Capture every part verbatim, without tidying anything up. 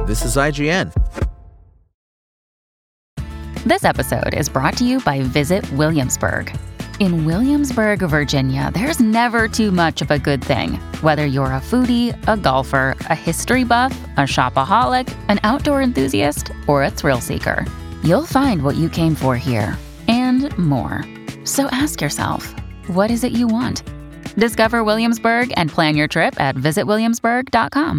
This is I G N. This episode is brought to you by Visit Williamsburg. In Williamsburg, Virginia, there's never too much of a good thing. Whether you're a foodie, a golfer, a history buff, a shopaholic, an outdoor enthusiast, or a thrill seeker, you'll find what you came for here and more. So ask yourself, what is it you want? Discover Williamsburg and plan your trip at visit williamsburg dot com.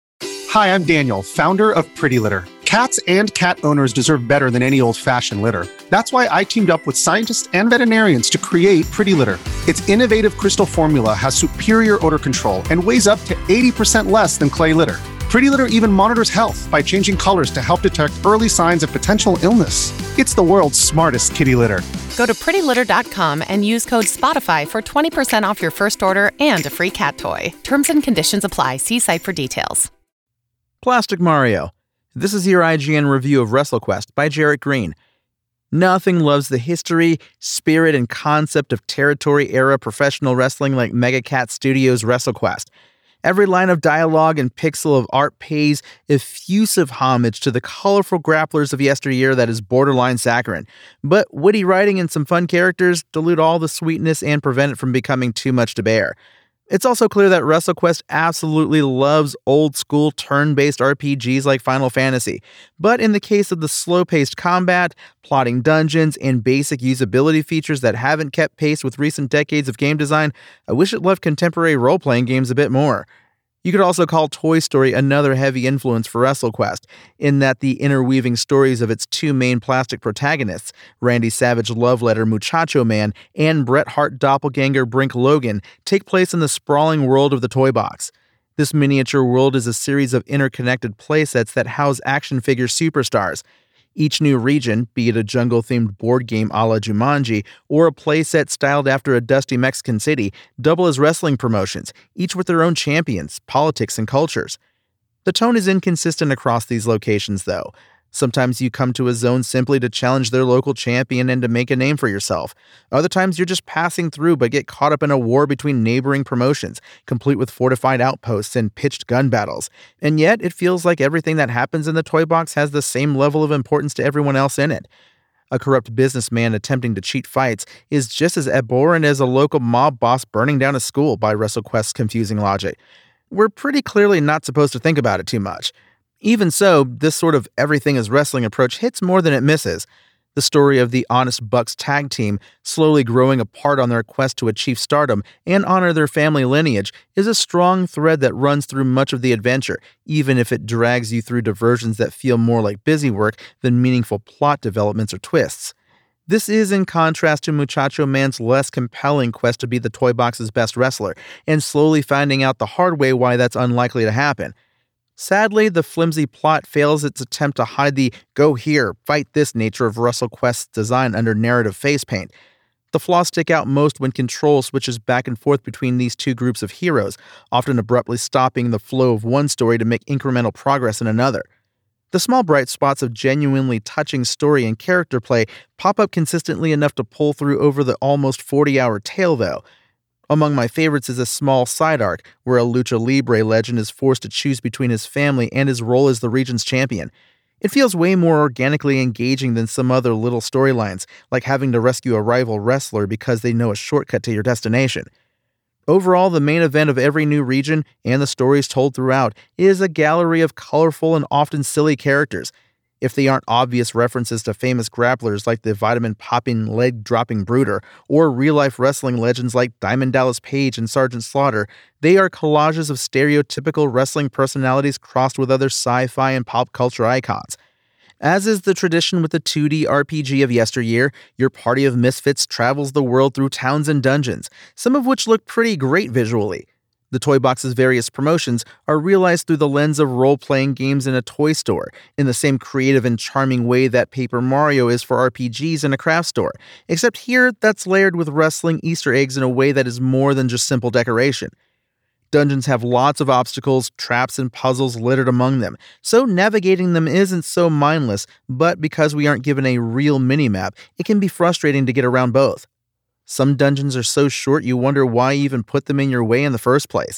Hi, I'm Daniel, founder of Pretty Litter. Cats and cat owners deserve better than any old-fashioned litter. That's why I teamed up with scientists and veterinarians to create Pretty Litter. Its innovative crystal formula has superior odor control and weighs up to eighty percent less than clay litter. Pretty Litter even monitors health by changing colors to help detect early signs of potential illness. It's the world's smartest kitty litter. Go to pretty litter dot com and use code SPOTIFY for twenty percent off your first order and a free cat toy. Terms and conditions apply. See site for details. Plastic Mario. This is your I G N review of WrestleQuest by Jarrett Green. Nothing loves the history, spirit, and concept of territory-era professional wrestling like Mega Cat Studios' WrestleQuest. Every line of dialogue and pixel of art pays effusive homage to the colorful grapplers of yesteryear that is borderline saccharine. But witty writing and some fun characters dilute all the sweetness and prevent it from becoming too much to bear. It's also clear that WrestleQuest absolutely loves old-school turn-based R P Gs like Final Fantasy. But in the case of the slow-paced combat, plotting dungeons, and basic usability features that haven't kept pace with recent decades of game design, I wish it loved contemporary role-playing games a bit more. You could also call Toy Story another heavy influence for WrestleQuest, in that the interweaving stories of its two main plastic protagonists, Randy Savage love letter Muchacho Man and Bret Hart doppelganger Brink Logan, take place in the sprawling world of the Toy Box. This miniature world is a series of interconnected playsets that house action figure superstars. Each new region, be it a jungle-themed board game a la Jumanji, or a playset styled after a dusty Mexican city, double as wrestling promotions, each with their own champions, politics, and cultures. The tone is inconsistent across these locations, though. Sometimes you come to a zone simply to challenge their local champion and to make a name for yourself. Other times you're just passing through but get caught up in a war between neighboring promotions, complete with fortified outposts and pitched gun battles. And yet, it feels like everything that happens in the Toy Box has the same level of importance to everyone else in it. A corrupt businessman attempting to cheat fights is just as abhorrent as a local mob boss burning down a school by WrestleQuest's confusing logic. We're pretty clearly not supposed to think about it too much. Even so, this sort of everything is wrestling approach hits more than it misses. The story of the Honest Bucks tag team slowly growing apart on their quest to achieve stardom and honor their family lineage is a strong thread that runs through much of the adventure, even if it drags you through diversions that feel more like busy work than meaningful plot developments or twists. This is in contrast to Muchacho Man's less compelling quest to be the Toy Box's best wrestler, and slowly finding out the hard way why that's unlikely to happen. Sadly, the flimsy plot fails its attempt to hide the go here, fight this nature of WrestleQuest's design under narrative face paint. The flaws stick out most when control switches back and forth between these two groups of heroes, often abruptly stopping the flow of one story to make incremental progress in another. The small bright spots of genuinely touching story and character play pop up consistently enough to pull through over the almost forty-hour tale, though. Among my favorites is a small side arc, where a Lucha Libre legend is forced to choose between his family and his role as the region's champion. It feels way more organically engaging than some other little storylines, like having to rescue a rival wrestler because they know a shortcut to your destination. Overall, the main event of every new region, and the stories told throughout, is a gallery of colorful and often silly characters. If they aren't obvious references to famous grapplers like the vitamin-popping, leg-dropping Brooder, or real-life wrestling legends like Diamond Dallas Page and Sergeant Slaughter, they are collages of stereotypical wrestling personalities crossed with other sci-fi and pop culture icons. As is the tradition with the two D R P G of yesteryear, your party of misfits travels the world through towns and dungeons, some of which look pretty great visually. The Toy Box's various promotions are realized through the lens of role-playing games in a toy store, in the same creative and charming way that Paper Mario is for R P Gs in a craft store, except here that's layered with wrestling Easter eggs in a way that is more than just simple decoration. Dungeons have lots of obstacles, traps, and puzzles littered among them, so navigating them isn't so mindless, but because we aren't given a real minimap, it can be frustrating to get around both. Some dungeons are so short you wonder why even put them in your way in the first place.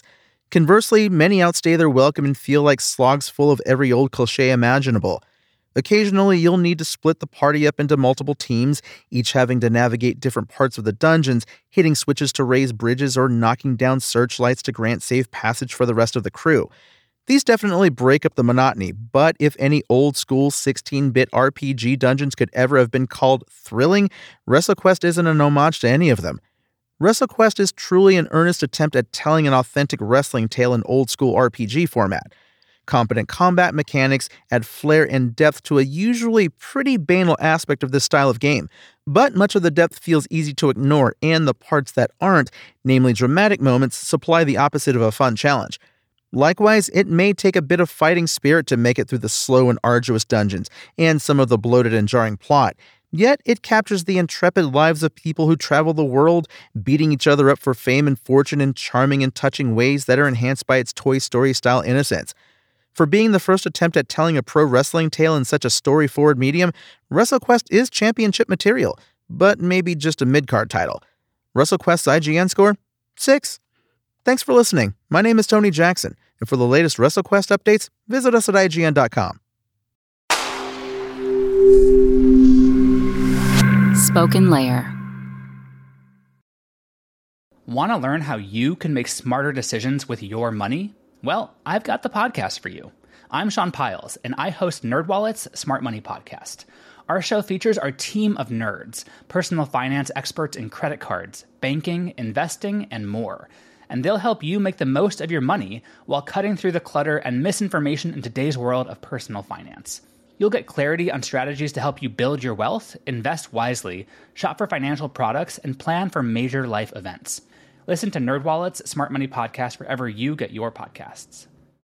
Conversely, many outstay their welcome and feel like slogs full of every old cliché imaginable. Occasionally, you'll need to split the party up into multiple teams, each having to navigate different parts of the dungeons, hitting switches to raise bridges or knocking down searchlights to grant safe passage for the rest of the crew. These definitely break up the monotony, but if any old-school sixteen-bit R P G dungeons could ever have been called thrilling, WrestleQuest isn't an homage to any of them. WrestleQuest is truly an earnest attempt at telling an authentic wrestling tale in old-school R P G format. Competent combat mechanics add flair and depth to a usually pretty banal aspect of this style of game, but much of the depth feels easy to ignore, and the parts that aren't, namely dramatic moments, supply the opposite of a fun challenge. Likewise, it may take a bit of fighting spirit to make it through the slow and arduous dungeons, and some of the bloated and jarring plot, yet it captures the intrepid lives of people who travel the world, beating each other up for fame and fortune in charming and touching ways that are enhanced by its Toy Story-style innocence. For being the first attempt at telling a pro wrestling tale in such a story-forward medium, WrestleQuest is championship material, but maybe just a mid-card title. WrestleQuest's I G N score? six. Thanks for listening. My name is Tony Jackson, and for the latest WrestleQuest updates, visit us at I G N dot com. Spoken Layer. Want to learn how you can make smarter decisions with your money? Well, I've got the podcast for you. I'm Sean Piles, and I host NerdWallet's Smart Money Podcast. Our show features our team of nerds, personal finance experts in credit cards, banking, investing, and more. And they'll help you make the most of your money while cutting through the clutter and misinformation in today's world of personal finance. You'll get clarity on strategies to help you build your wealth, invest wisely, shop for financial products, and plan for major life events. Listen to NerdWallet's Smart Money Podcast wherever you get your podcasts.